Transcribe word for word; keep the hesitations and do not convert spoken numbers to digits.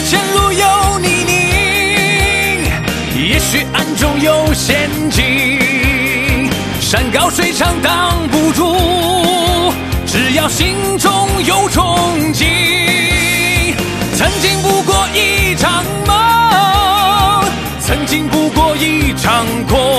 前路有泥泞，也许暗中有陷阱，山高水长挡不住，只要心中有憧憬。曾经不过一场梦，曾经不过一场空。